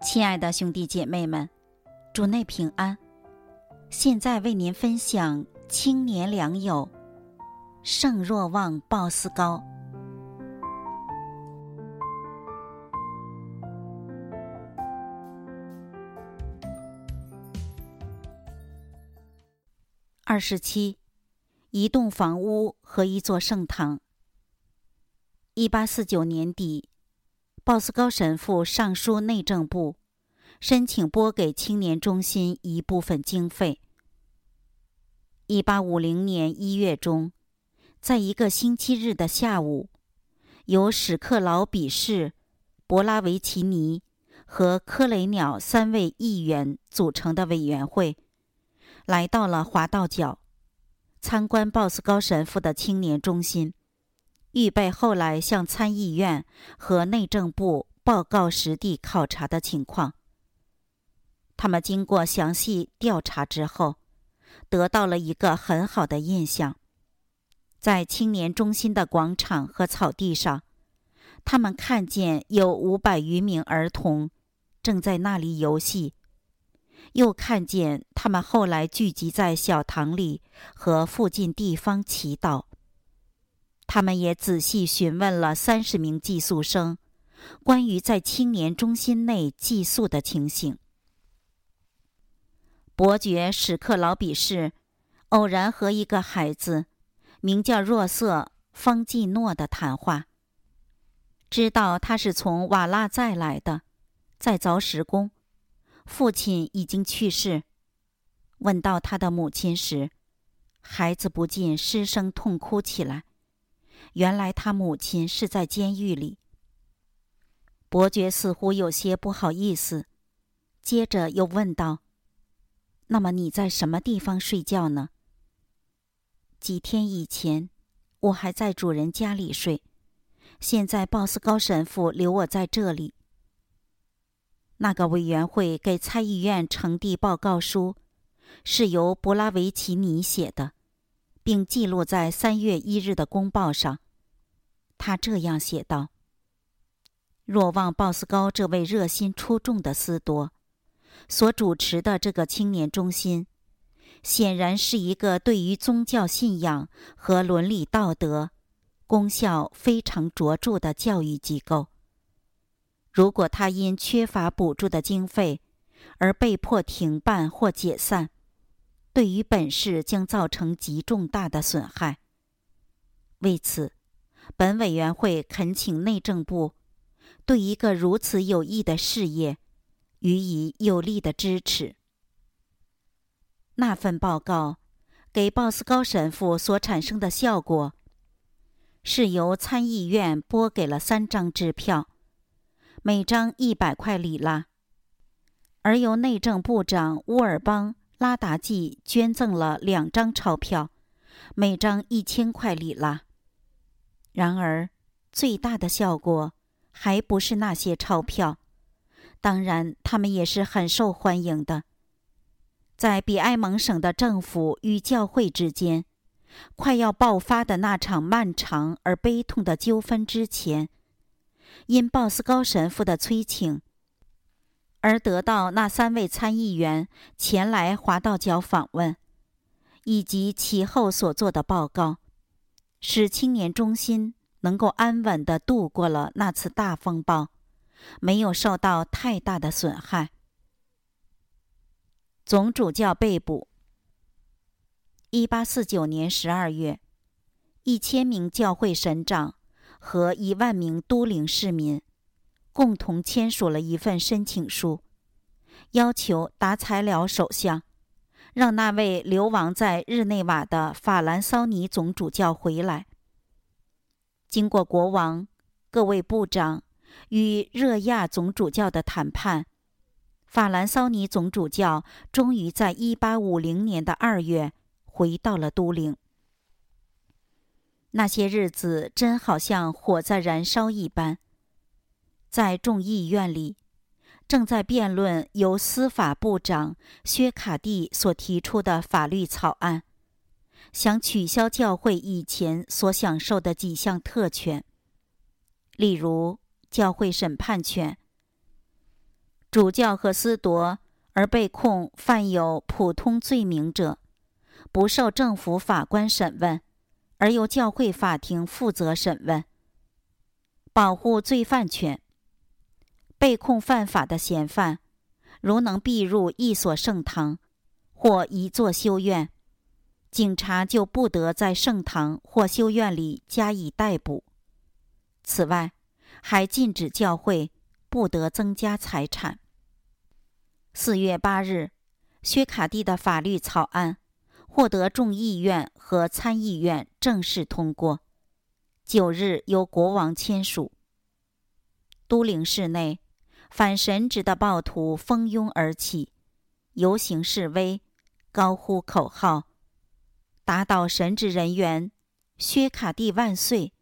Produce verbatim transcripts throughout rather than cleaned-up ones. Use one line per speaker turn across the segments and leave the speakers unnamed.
亲爱的兄弟姐妹们，主内平安。现在为您分享青年良友圣若望鲍斯高。二十七，一栋房屋和一座圣堂。一八四九年底，鲍斯高神父上书内政部，申请拨给青年中心一部分经费。一八五零年一月中，在一个星期日的下午，由史克劳比士、博拉维奇尼和科雷鸟三位议员组成的委员会，来到了华道角，参观鲍斯高神父的青年中心，预备后来向参议院和内政部报告实地考察的情况。他们经过详细调查之后，得到了一个很好的印象。在青年中心的广场和草地上，他们看见有五百余名儿童正在那里游戏，又看见他们后来聚集在小堂里和附近地方祈祷。他们也仔细询问了三十名寄宿生关于在青年中心内寄宿的情形。伯爵史克劳比士偶然和一个孩子名叫若瑟·方济诺的谈话，知道他是从瓦拉再来的，在凿石工，父亲已经去世。问到他的母亲时，孩子不禁失声痛哭起来。原来他母亲是在监狱里。伯爵似乎有些不好意思，接着又问道：那么你在什么地方睡觉呢？几天以前，我还在主人家里睡，现在鲍斯高神父留我在这里。那个委员会给参议院呈递报告书，是由博拉维奇尼写的，并记录在三月一日的公报上。他这样写道：若望鲍斯高这位热心出众的司铎所主持的这个青年中心，显然是一个对于宗教信仰和伦理道德功效非常卓著的教育机构。如果他因缺乏补助的经费而被迫停办或解散，对于本市将造成极重大的损害。为此，本委员会恳请内政部对一个如此有益的事业予以有力的支持。那份报告给鲍斯高神父所产生的效果，是由参议院拨给了三张支票，每张一百块里拉，而由内政部长乌尔邦拉达季捐赠了两张钞票，每张一千块里拉。然而，最大的效果还不是那些钞票，当然，他们也是很受欢迎的。在比埃蒙省的政府与教会之间快要爆发的那场漫长而悲痛的纠纷之前，因鲍斯高神父的催请而得到那三位参议员前来华道角访问，以及其后所做的报告，使青年中心能够安稳地度过了那次大风暴，没有受到太大的损害。总主教被捕。一八四九年十二月，一千名教会神长和一万名都灵市民共同签署了一份申请书，要求达才了首相让那位流亡在日内瓦的法兰骚尼总主教回来。经过国王、各位部长与热亚总主教的谈判，法兰骚尼总主教终于在一八五零年的二月回到了都灵。那些日子真好像火在燃烧一般。在众议院里，正在辩论由司法部长薛卡蒂所提出的法律草案，想取消教会以前所享受的几项特权，例如教会审判权、 主教和司铎而被控犯有普通罪名者，不受政府法官审问，而由教会法庭负责审问。保护罪犯权。被控犯法的嫌犯，如能避入一所圣堂或一座修院，警察就不得在圣堂或修院里加以逮捕。此外，还禁止教会不得增加财产。四月八日，薛卡蒂的法律草案获得众议院和参议院正式通过。九日由国王签署。都灵市内，反神职的暴徒蜂拥而起，游行示威，高呼口号，打倒神职人员，薛卡蒂万岁。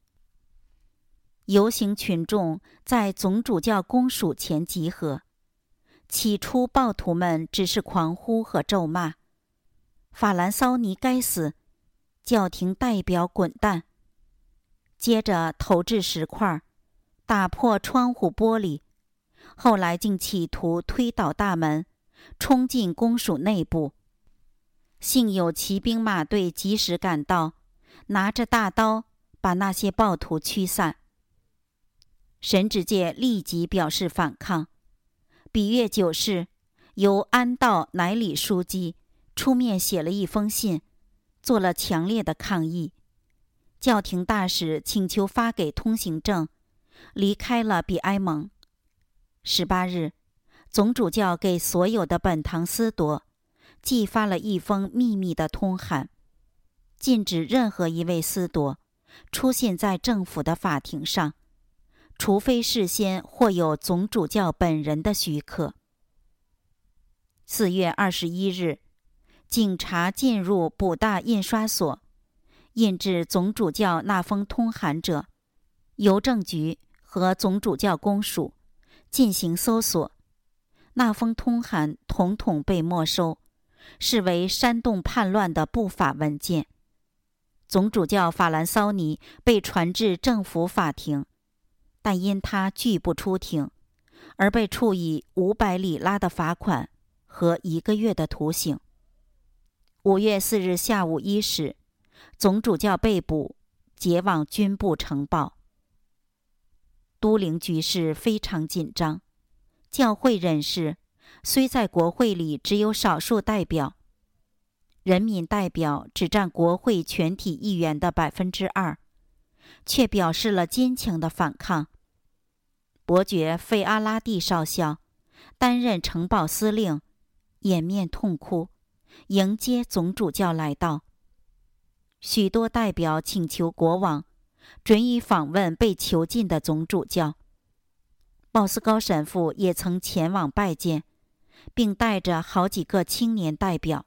游行群众在总主教公署前集合。起初暴徒们只是狂呼和咒骂，法兰骚尼该死，教廷代表滚蛋。接着投掷石块，打破窗户玻璃，后来竟企图推倒大门，冲进公署内部。幸有骑兵马队及时赶到，拿着大刀把那些暴徒驱散。神职界立即表示反抗。比月九日，由安道乃里书记出面写了一封信，做了强烈的抗议。教廷大使请求发给通行证，离开了比埃蒙。十八日，总主教给所有的本堂司铎寄发了一封秘密的通函，禁止任何一位司铎出现在政府的法庭上，除非事先或有总主教本人的许可。四月二十一日，警察进入补大印刷所，印制总主教那封通函者，邮政局和总主教公署进行搜索，那封通函统统被没收，视为煽动叛乱的不法文件。总主教法兰骚尼被传至政府法庭，但因他拒不出庭，而被处以五百里拉的罚款和一个月的徒刑。五月四日下午一时，总主教被捕，解往军部呈报。都灵局势非常紧张，教会人士虽在国会里只有少数代表，人民代表只占国会全体议员的百分之二，却表示了坚强的反抗。伯爵费阿拉蒂少校担任城堡司令，掩面痛哭，迎接总主教来到。许多代表请求国王准予访问被囚禁的总主教。鲍斯高神父也曾前往拜见，并带着好几个青年代表。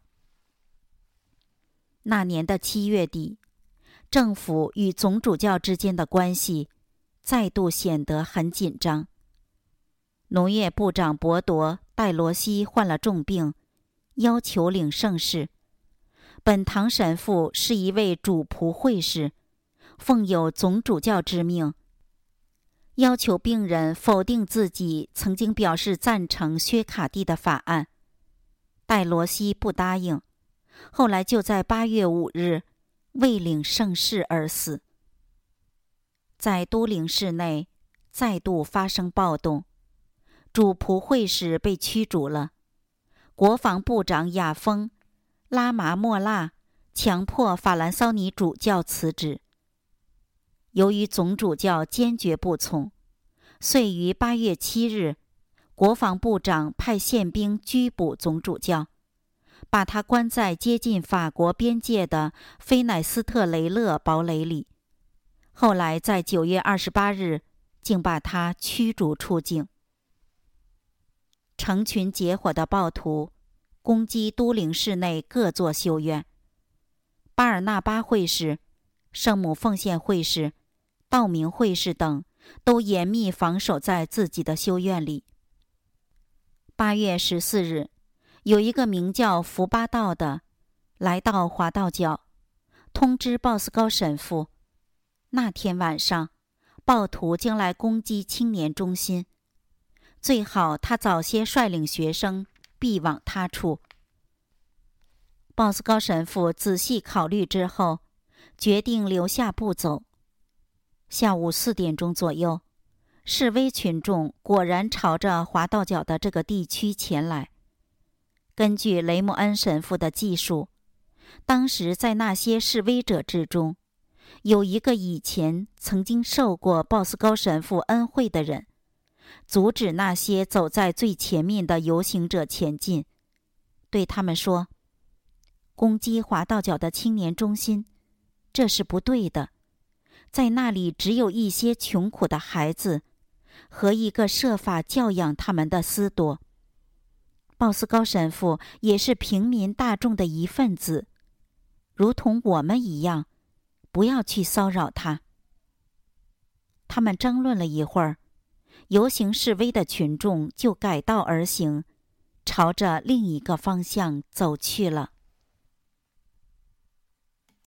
那年的七月底，政府与总主教之间的关系再度显得很紧张。农业部长博铎·戴罗西患了重病，要求领圣事。本堂神父是一位主仆会士，奉有总主教之命，要求病人否定自己曾经表示赞成薛卡蒂的法案。戴罗西不答应，后来就在八月五日未领圣事而死。在都灵市内再度发生暴动，主仆会士被驱逐了。国防部长雅丰拉麻莫腊强迫法兰骚尼主教辞职。由于总主教坚决不从，遂于八月七日，国防部长派宪兵拘捕总主教，把他关在接近法国边界的菲乃斯特雷勒堡垒里。后来在九月二十八日，竟把他驱逐出境。成群结伙的暴徒攻击都灵市内各座修院。巴尔纳巴会士、圣母奉献会士、道明会士等都严密防守在自己的修院里。八月十四日，有一个名叫福巴道的来到华道角，通知鲍斯高神父，那天晚上暴徒将来攻击青年中心。 最好他早些率领学生避往他处。鲍斯高神父仔细考虑之后，决定留下不走。下午四点钟左右，示威群众果然朝着华道角的这个地区前来。根据雷默恩神父的记述，当时在那些示威者之中，有一个以前曾经受过鲍斯高神父恩惠的人，阻止那些走在最前面的游行者前进，对他们说：攻击华道角的青年中心，这是不对的。在那里只有一些穷苦的孩子和一个设法教养他们的司铎。鲍斯高神父也是平民大众的一份子，如同我们一样，不要去骚扰他。他们争论了一会儿，游行示威的群众就改道而行，朝着另一个方向走去了。